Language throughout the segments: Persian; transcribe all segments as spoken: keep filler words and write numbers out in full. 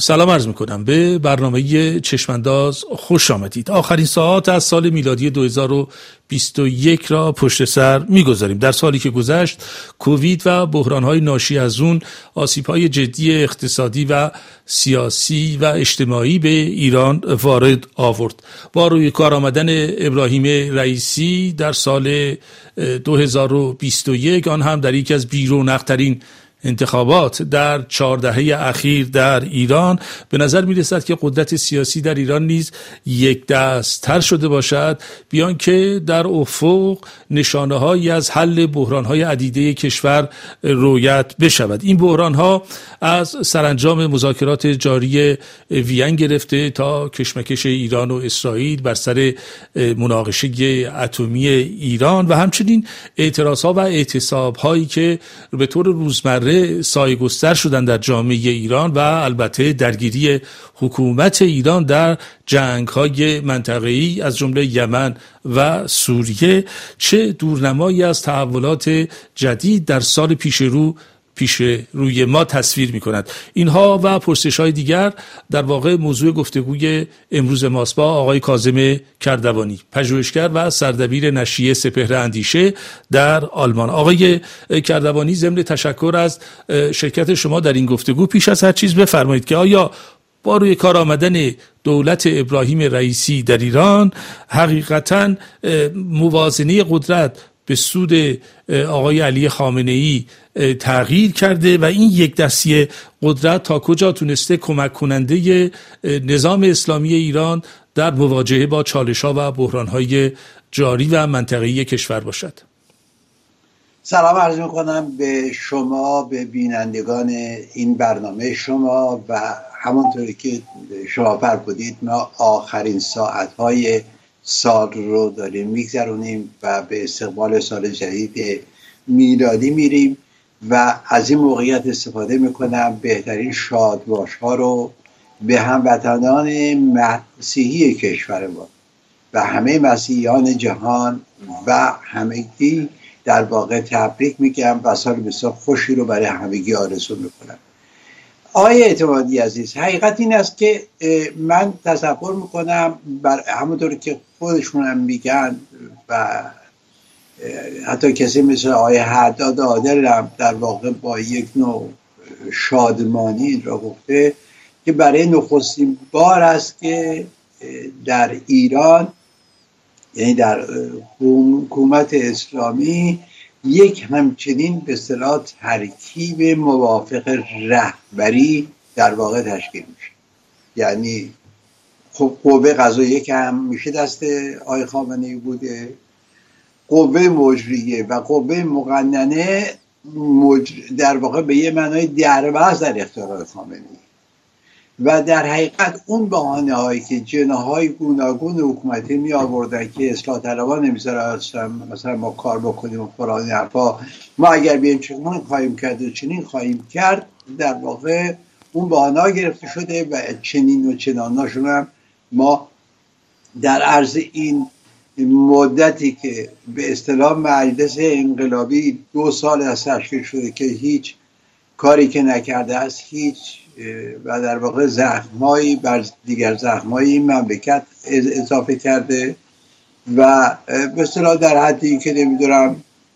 سلام عرض میکنم به برنامه چشمانداز، خوش آمدید. آخرین ساعات از سال میلادی دو هزار و بیست و یک را پشت سر میگذاریم. در سالی که گذشت کووید و بحرانهای ناشی از اون آسیبهای جدی اقتصادی و سیاسی و اجتماعی به ایران وارد آورد. با روی کار آمدن ابراهیم رئیسی در سال دو هزار و بیست و یک، آن هم در یکی از بی‌رونق‌ترین انتخابات در چهار دهه اخیر در ایران، به نظر می رسد که قدرت سیاسی در ایران نیز یک دست تر شده باشد، بیان که در افق نشانه هایی از حل بحران های عدیده کشور رویت بشود. این بحران ها از سرانجام مذاکرات جاری وین گرفته تا کشمکش ایران و اسرائیل بر سر مناقشه اتمی ایران و همچنین اعتراض ها و اعتصاب هایی که به طور روزمره سایه گستر شدن در جامعه ایران و البته درگیری حکومت ایران در جنگ‌های منطقه‌ای از جمله یمن و سوریه چه دورنمایی از تحولات جدید در سال پیش رو پیش روی ما تصویر می کند. اینها و پرسش های دیگر در واقع موضوع گفتگوی امروز ماست با آقای کاظم کردوانی، پژوهشگر و سردبیر نشریه سپهر اندیشه در آلمان. آقای کردوانی، ضمن تشکر از شرکت شما در این گفتگو، پیش از هر چیز بفرمایید که آیا با روی کار آمدن دولت ابراهیم رئیسی در ایران حقیقتاً موازنه قدرت به سود آقای علی خامنه‌ای تغییر کرده و این یک دستی قدرت تا کجا تونسته کمک کننده نظام اسلامی ایران در مواجهه با چالش‌ها و بحران‌های جاری و منطقه‌ای کشور باشد؟ سلام عرض می‌کنم به شما، به بینندگان این برنامه شما و همونطوری که شما فرمودید ما آخرین ساعت‌های سال رو داریم میگذرونیم و به استقبال سال جدید میلادی میریم و از این موقعیت استفاده میکنم بهترین شادباش ها رو به هموطنان مسیحی کشور ما و همه مسیحیان جهان و همگی در واقع تبریک میگم و سال بسیار خوشی رو برای همگی آرزو میکنم. آقای اعتمادی عزیز، حقیقت این است که من تصور میکنم بر همونطور که خودشون هم میگن و حتی کسی مثل آقای حداد عادل هم در واقع با یک نوع شادمانی این را گفته که برای نخستین بار است که در ایران، یعنی در حکومت اسلامی، یک همچنین به اصطلاح ترکیب موافق رهبری در واقع تشکیل میشه. یعنی خب قوه قضاییه که هم میشه دست آقای خامنه‌ای بوده، قوه مجریه و قوه مقننه مجر... در واقع به یه معنای دربست در اختیار آقای خامنه‌ای و در حقیقت اون بهانه هایی که جناهای گوناگون حکومتی می آوردن که اصلاح طلبان نمیذارن مثلا ما کار بکنیم و فلان حرفا، ما اگر بیایم چنین خواهیم کرد و چنین خواهیم کرد، در واقع اون بهانه ها گرفته شده و چنین و چناناشون هم ما در عرض این مدتی که به اصطلاح مجلس انقلابی دو سال از تشکیل شده که هیچ کاری که نکرده است، هیچ و در واقع زخمایی بر دیگر زخمایی این مملکت اضافه کرده و به اصطلاح در حدی که نمیدونم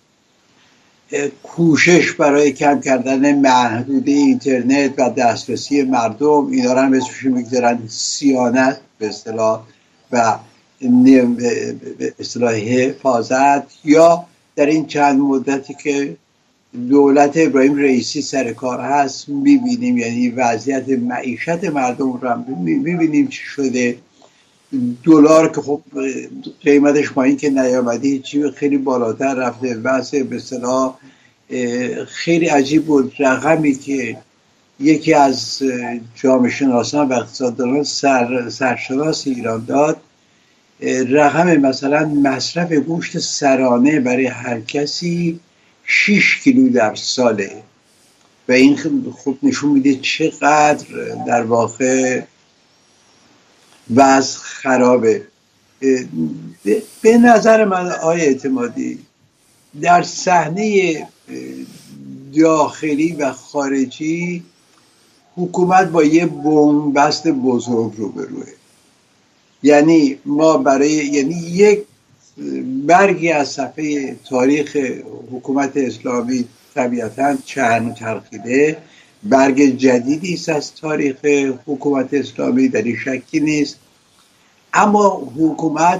کوشش برای کم کردن محدوده اینترنت و دسترسی مردم، اینا رو هم اسمش میگذارن صیانت به اصطلاح و به اصطلاح حفاظت. یا در این چند مدتی که دولت ابراهیم رئیسی سر کار هست میبینیم، یعنی وضعیت معیشت مردم رو میبینیم چی شده. دلار که خب قیمتش پایین که نیامده، چی خیلی بالاتر رفته. واسه به اصطلاح خیلی عجیب بود رقمی که یکی از جامعه شناسان و اقتصاددانان سر سرشناس ایران داد، رقم مثلا مصرف گوشت سرانه برای هر کسی شش کیلو در ساله و این خوب نشون میده چقدر در واقع وضع خرابه. به نظر من آقای اعتمادی در صحنه داخلی و خارجی حکومت با یه بنبست بزرگ روبروه. یعنی ما برای یعنی یک برگی از صفحه تاریخ حکومت اسلامی طبیعتاً چرخ چرخیده، برگ جدیدی است از تاریخ حکومت اسلامی، در این شکی نیست. اما حکومت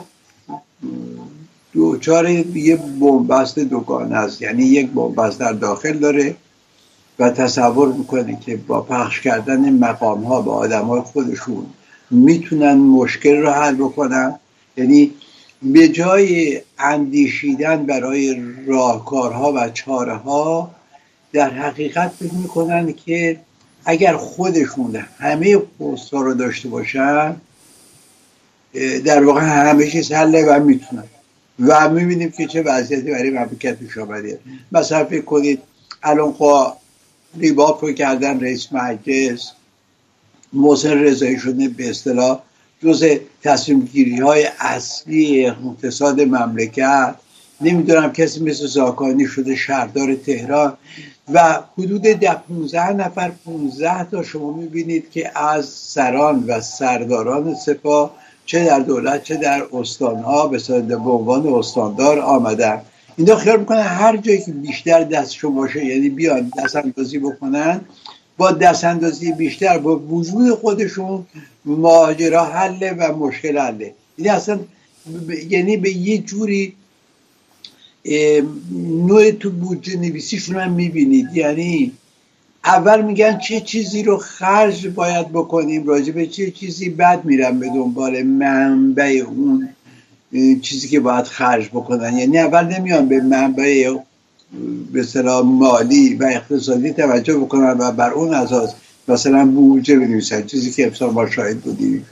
دوچار یه بنبست دوگانه است، یعنی یک بنبست در داخل داره و تصور میکنه که با پخش کردن مقام ها با آدم های خودشون میتونن مشکل رو حل بکنن. یعنی به جای اندیشیدن برای راهکارها و چاره ها، در حقیقت فکر میکنن که اگر خودشون همه پست‌ها رو داشته باشن در واقع همه چیز حله و میتونن. و میبینیم که چه وضعیتی برای مملکت پیش آمده. مثلا فکر کنید الان خواه ریباب رو کردن رئیس مجلس، محسن رضایی شده به اصطلاح جز تصمیم گیری های اصلی اقتصاد مملکت. نمیدونم کسی مثل زاکانی شده شهردار تهران و حدود ده پونزده نفر پونزده تا شما میبینید که از سران و سرداران سپاه چه در دولت چه در استانها به عنوان استاندار آمدن. اینا خیال میکنن هر جایی که بیشتر دستشون باشه، یعنی بیان دست اندازی بکنن، با دست اندازی بیشتر با وجود خودشون ماجرا حله و مشکل حله. یعنی اصلا ب... یعنی به یه جوری نوع تو بودجه نویسیشون هم میبینید، یعنی اول میگن چه چیزی رو خرج باید بکنیم، راجع به چه چیزی، بعد میرن به دنبال منبع اون چیزی که باید خرج بکنن. یعنی اول نمیان به منبع به اصطلاح مالی و اقتصادی توجه بکنن و بر اون اساس مثلا بودجه بنویسن، چیزی که امسال ما شاهد بودیم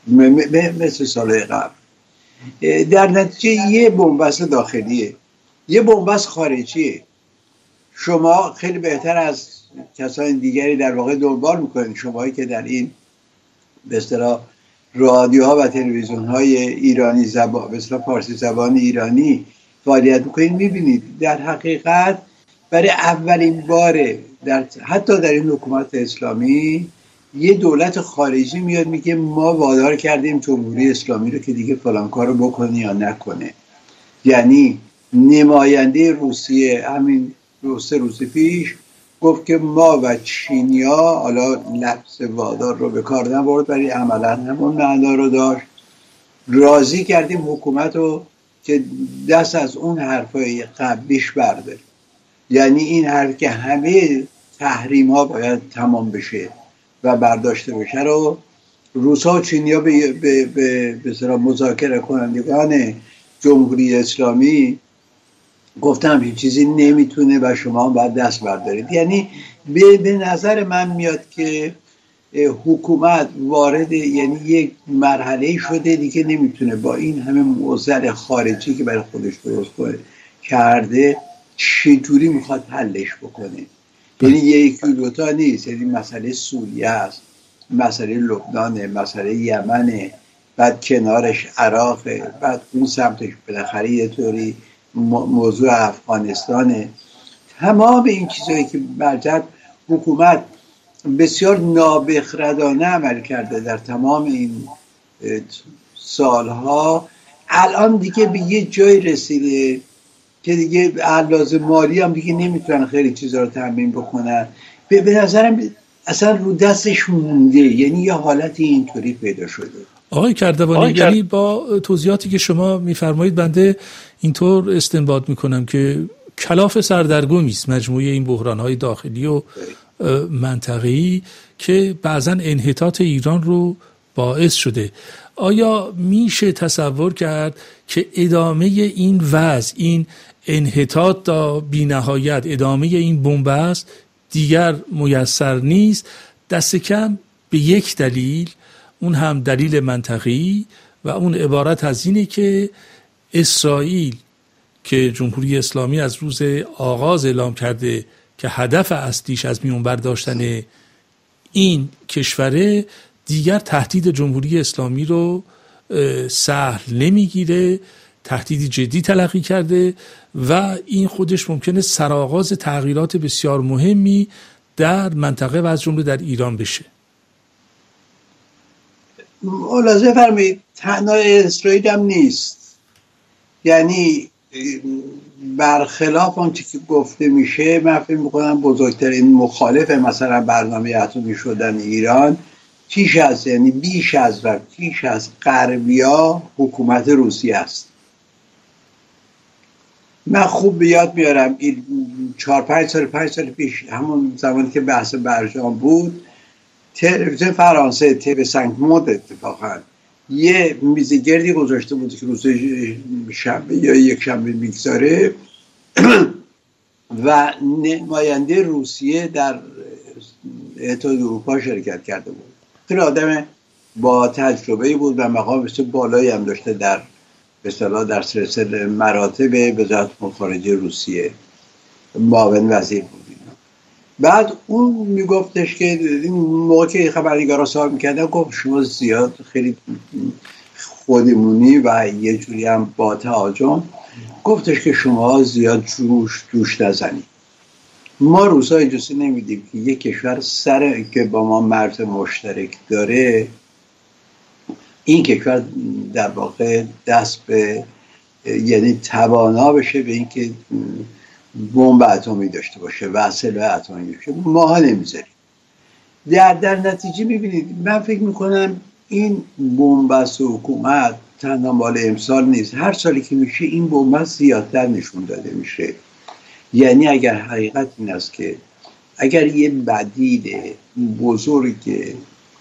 مثل سال قبل. در نتیجه یه بنبست داخلیه، یه بنبست خارجیه. شما خیلی بهتر از کسان دیگری در واقع دنبال میکنید، شمایی که در این به اصطلاح رادیوها و تلویزیون های ایرانی زبان، به اصطلاح فارسی زبان ایرانی فعالیت میکنید، میبینید در حقیقت برای اولین باره در حتی در این حکومت اسلامی یه دولت خارجی میاد میگه ما وادار کردیم جمهوری اسلامی رو که دیگه فلان کارو بکنه یا نکنه. یعنی نماینده روسیه همین دو سه روز پیش گفت که ما و چینیا، حالا لفظ وادار رو به کار نبرد ولی عملا همون معنا رو داشت، راضی کردیم حکومت رو که دست از اون حرفای قبلیش برداره. یعنی این حرف که همه تحریم ها باید تمام بشه و برداشته بشه رو روسا و چینیا به به به به مذاکره کنندگان جمهوری اسلامی گفتم هیچ چیزی نمیتونه و شما باید دست بردارید. یعنی به, به نظر من میاد که حکومت وارد یعنی یک مرحله شده دیگه نمیتونه با این همه معضل خارجی که برای خودش درست کنه کرده چجوری میخواد حلش بکنه. یعنی یکی دوتا نیست، یعنی مسئله سوریه است، مسئله لبنانه، مسئله یمنه، بعد کنارش عراقه، بعد اون سمتش بالاخره یه طوری موضوع افغانستانه. تمام این چیزایی که برجت حکومت بسیار نابخردانه عمل کرده در تمام این سالها، الان دیگه به یه جای رسیده که دیگه علاوه مالی هم دیگه نمیتونن خیلی چیزا رو تامین بکنن. به نظرم اصلا رو دستش مونده، یعنی یه حالتی اینطوری پیدا شده. آقای کردوانی، یعنی با توضیحاتی که شما میفرمایید بنده اینطور استنباط میکنم که کلاف سردرگمی است مجموعه این بحران‌های داخلی و منطقه‌ای که بعضا انحطاط ایران رو باعث شده. آیا میشه تصور کرد که ادامه این وضع، این انحطاط تا بی‌نهایت، ادامه این بنبست دیگر میسر نیست؟ دست کم به یک دلیل، اون هم دلیل منطقی و اون عبارت از اینه که اسرائیل که جمهوری اسلامی از روز آغاز اعلام کرده که هدف اصلیش از میون برداشتن این کشوره، دیگر تهدید جمهوری اسلامی رو سهل نمیگیره، تهدیدی جدی تلقی کرده و این خودش ممکنه سرآغاز تغییرات بسیار مهمی در منطقه و از جمله در ایران بشه؟ ملاحظه فرمایید تنها اسرائیل هم نیست، یعنی برخلاف آنچه که گفته میشه من فکر میکنم بزرگترین مخالف مثلا برنامه اتمی شدن ایران پیش از یعنی بیش از و پیش از غربیا حکومت روسیه است. من خوب به یاد میارم این چهار پنج سال پنج سال پیش همون زمانی که بحث برجام بود، تلویزیون فرانسه تی وی پنج مود اتفاقا یه میزگردی گذاشته بود که روز شنبه یا یک شنبه میگذاره و نماینده روسیه در اتحادیه اروپا شرکت کرده بود. خیلی آدم با تجربه بود و مقام بسیار بالایی هم داشته در به اصطلاح در سلسله مراتب وزارت امور خارجه روسیه، معاون وزیر بود. بعد اون میگفتش که این موقع که خبرنگارا سوال میکردن گفت شما زیاد خیلی خودمونی و یه جوری هم با تهاجم گفتش که شما زیاد جوش جوش نزنید. ما روسا اجازه نمیدیم که یک کشور سر که با ما مرز مشترک داره این کشور در واقع دست به یعنی توانا بشه به اینکه بمب اتمی داشته باشه و سلاح اتمی داشته باشه. ما ها نمیذاریم. در در نتیجه میبینید من فکر میکنم این بنبست حکومت تنها مال امسال نیست، هر سالی که میشه این بنبست زیادتر نشون داده میشه. یعنی اگر حقیقت این است که اگر یه بدیل بزرگ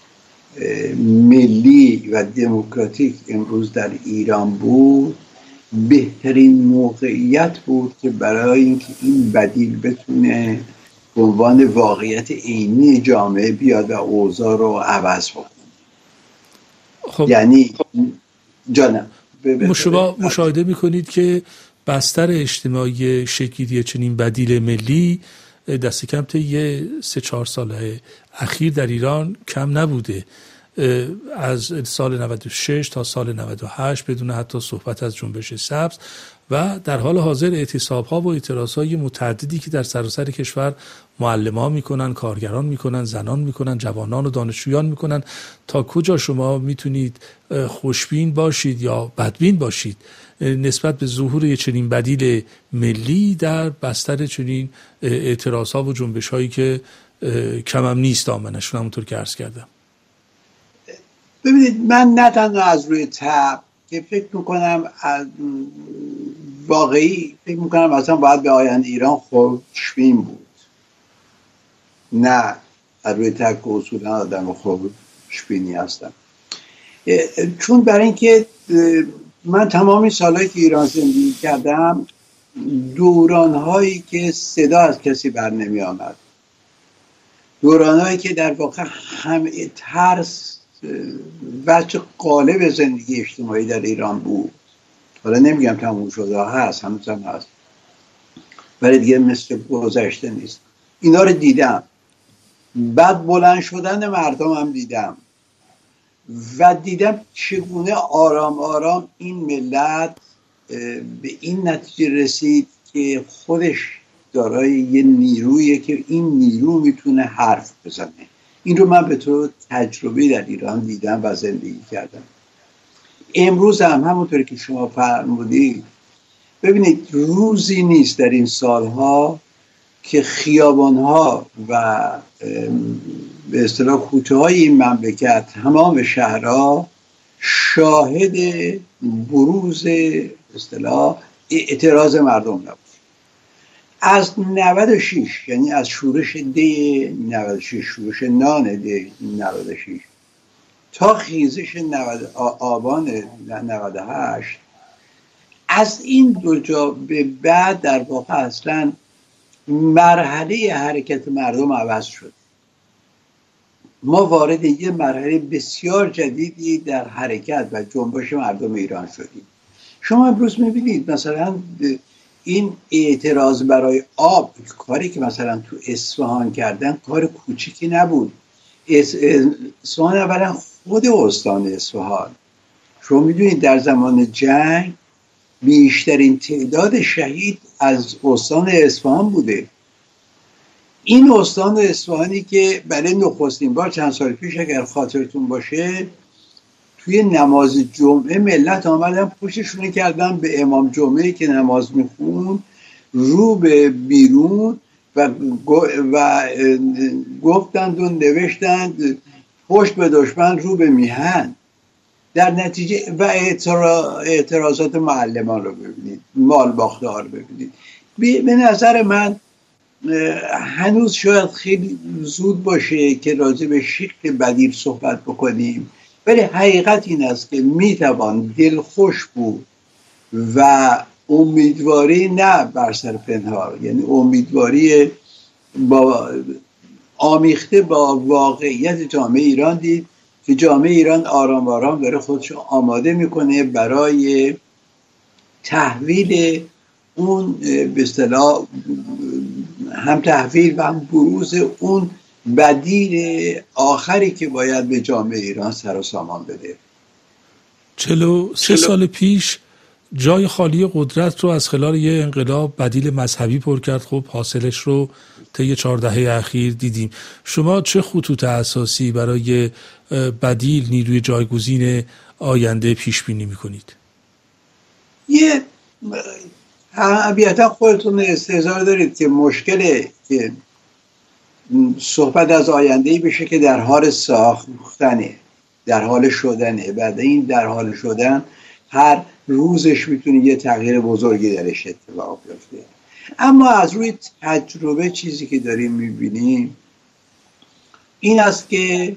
ملی و دموکراتیک امروز در ایران بود، بهترین موقعیت بود که برای اینکه این بدیل بتونه به عنوان واقعیت عینی جامعه بیاد و اوضاع رو عوض بکنه. خب یعنی جانم شما مشاهده میکنید که بستر اجتماعی شکلی چنین بدیل ملی دست کم طی سه چهار ساله اخیر در ایران کم نبوده. از سال نود و شش تا سال نود و هشت بدون حتی صحبت از جنبش سبز و در حال حاضر اعتصاب‌ها و اعتراض‌های متعددی که در سراسر کشور معلمان میکنن، کارگران میکنن، زنان میکنن، جوانان و دانشجویان میکنن. تا کجا شما میتونید خوشبین باشید یا بدبین باشید نسبت به ظهور یه چنین بدیل ملی در بستر چنین اعتراض‌ها و جنبش‌هایی که کم هم نیست دامنشون، همونطور که عرض کردم؟ ببینید من نه تنها از روی تب که فکر میکنم واقعی فکر میکنم اصلا باید به آینده ایران خوشبین بود، نه از روی تب که اصولا آدم خوشبینی هستم. چون برای اینکه من تمامی سالهایی که ایران زندگی کردم دورانهایی که صدا از کسی بر نمی آمد، دورانهایی که در واقع همه ترس بچه قالب زندگی اجتماعی در ایران بود، حالا نمیگم تموم شده هست، هنوز هم هست ولی دیگه مثل گذشته نیست. اینا رو دیدم. بعد بلند شدن مردم هم دیدم و دیدم چگونه آرام آرام این ملت به این نتیجه رسید که خودش دارای یه نیرویه که این نیرو میتونه حرف بزنه. این رو من به طور تجربی در ایران دیدم و زندگی کردم. امروز هم همونطوری که شما فرمودید، ببینید روزی نیست در این سالها که خیابانها و به اصطلاح کوچه‌های این مملکت تمام شهرها شاهد بروز به اصطلاح اعتراض مردم نبود. از نود و شش یعنی از شورش دی نود و شش، شورش نان دی نود و شش تا خیزش آبان نود و هشت، از این دو جا به بعد در واقع اصلا مرحله حرکت مردم عوض شد. ما وارد یه مرحله بسیار جدیدی در حرکت و جنبش مردم ایران شدیم. شما امروز میبینید مثلا این اعتراض برای آب، کاری که مثلا تو اصفهان کردن کار کوچیکی نبود. اصفهان اولا خود استان اصفهان، شما میدونید در زمان جنگ بیشترین تعداد شهید از استان اصفهان بوده. این استان اصفهانی که برای نخستین بار چند سال پیش اگر خاطرتون باشه توی نماز جمعه ملت آمدن پشتشونه کردن به امام جمعه که نماز میخون رو به بیرون و و گفتند و نوشتند پشت به دشمن رو به میهن. در نتیجه و اعتراضات معلمان رو ببینید، مال باختار رو ببینید. به نظر من هنوز شاید خیلی زود باشه که راجع به شکل بدیل صحبت بکنیم، ولی حقیقت این است که میتوان دلخوش بود و امیدواری نه بر سر پنهان، یعنی امیدواری با آمیخته با واقعیت جامعه ایران دید که جامعه ایران آرام آرام داره خودش آماده میکنه برای تحویل اون به اصطلاح هم تحویل و هم بروز اون بدیل آخری که باید به جامعه ایران سر و سامان بده. چلو سه سال پیش جای خالی قدرت رو از خلال یه انقلاب بدیل مذهبی پر کرد. خب حاصلش رو طی چهار دهه اخیر دیدیم. شما چه خطوط اساسی برای بدیل نیروی جایگزین آینده پیش بینی میکنید؟ یه طبیعتا خودتون استحضار دارید که مشکل که صحبت از آینده‌ای بشه که در حال ساختنه، در حال شدنه. بعد این در حال شدن هر روزش میتونه یه تغییر بزرگی درش اتفاق بیفته. اما از روی تجربه چیزی که داریم میبینیم این است که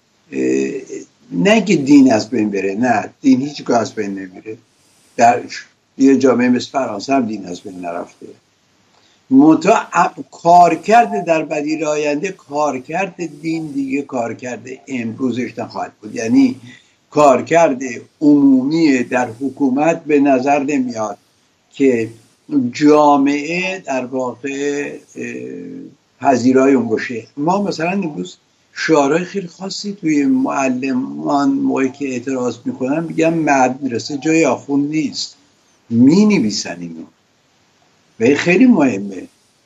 نه که دین از بین بره، نه، دین هیچگاه از بین نمیره. در یه جامعه مثل فرانسه هم دین از بین نرفته. منتها کارکرد در بدیل آینده، کارکرد دین دیگه کارکرد امروزش نخواهد بود. یعنی کارکرد عمومی در حکومت به نظر نمیاد که جامعه در واقع پذیرای اون باشه. ما مثلا امروز شعارهای خیلی خاصی توی معلمان موقعی که اعتراض میکنن میگن مدرسه جای آخوند نیست، می نویسن اینو. و این خیلی مهمه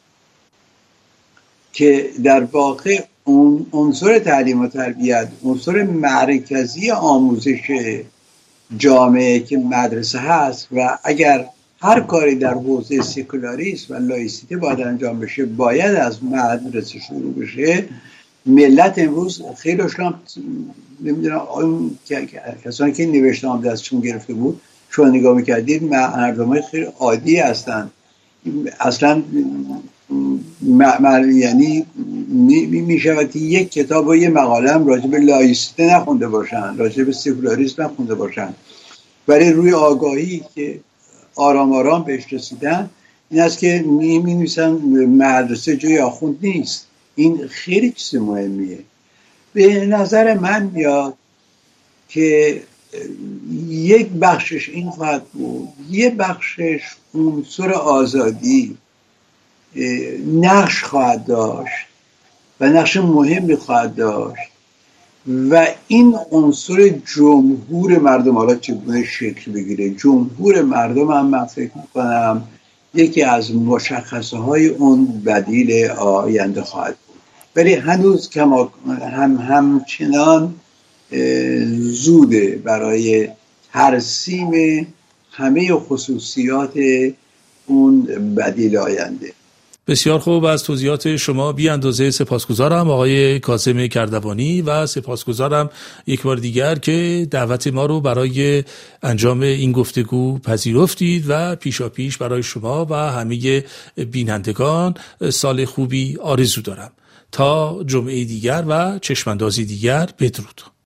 که در واقع اون عنصر تعلیم و تربیت، عنصر مرکزی آموزش جامعه که مدرسه هست و اگر هر کاری در حوزه سکولاریسم و لایسیته باید انجام بشه باید از مدرسه شروع بشه. ملت امروز خیلی اشکام نمیدونم اون کسانی که نوشته هم دستشون گرفته بود شما نگاه میکردید مردمای خیلی عادی هستن، اصلا یعنی میشود که یک کتاب و یک مقاله هم راجع به لایسیته نخونده باشن، راجع به سکولاریسم نخونده باشن، ولی روی آگاهی که آرام آرام بهش رسیدن این است که می نویسن مدرسه جای آخوند نیست. این خیلی چیز مهمیه. به نظر من میاد که یک بخشش این خواهد بود، یک بخشش عنصر آزادی نقش خواهد داشت و نقش مهمی خواهد داشت و این عنصر جمهور مردم حالا چگونه شکل بگیره. جمهور مردم هم من فکر میکنم یکی از مشخصه های اون بدیل آینده خواهد بود، ولی هنوز کما هم همچنان زوده برای ترسیم همه خصوصیات اون بدیل آینده. بسیار خوب، از توضیحات شما بی اندازه سپاسگزارم آقای کاظم کردوانی و سپاسگزارم یک بار دیگر که دعوت ما رو برای انجام این گفتگو پذیرفتید و پیشا پیش برای شما و همه بینندگان سال خوبی آرزو دارم. تا جمعه دیگر و چشماندازی دیگر، بدرود.